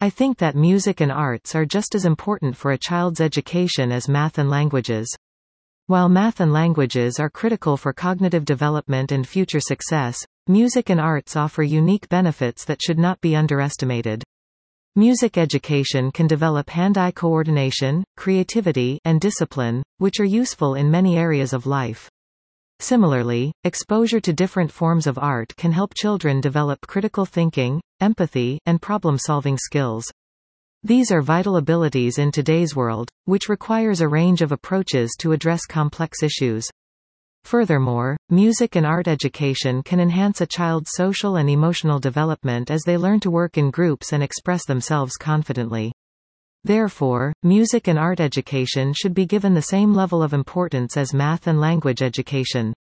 I think that music and arts are just as important for a child's education as math and languages. While math and languages are critical for cognitive development and future success, music and arts offer unique benefits that should not be underestimated. Music education can develop hand-eye coordination, creativity, and discipline, which are useful in many areas of life. Similarly, exposure to different forms of art can help children develop critical thinking, empathy, and problem-solving skills. These are vital abilities in today's world, which requires a range of approaches to address complex issues. Furthermore, music and art education can enhance a child's social and emotional development as they learn to work in groups and express themselves confidently. Therefore, music and art education should be given the same level of importance as math and language education.